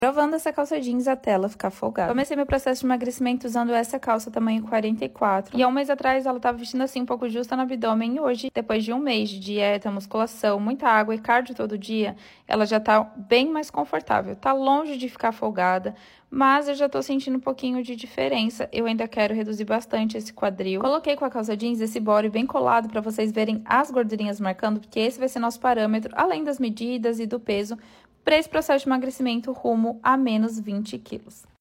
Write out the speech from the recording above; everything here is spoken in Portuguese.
Provando essa calça jeans até ela ficar folgada. Comecei meu processo de emagrecimento usando essa calça tamanho 44. E há um mês atrás ela tava vestindo assim um pouco justa no abdômen. E hoje, depois de um mês de dieta, musculação, muita água e cardio todo dia, ela já tá bem mais confortável. Tá longe de ficar folgada, mas eu já tô sentindo um pouquinho de diferença. Eu ainda quero reduzir bastante esse quadril. Coloquei com a calça jeans esse body bem colado para vocês verem as gordurinhas marcando, porque esse vai ser nosso parâmetro, além das medidas e do peso, para esse processo de emagrecimento rumo a menos 20 quilos.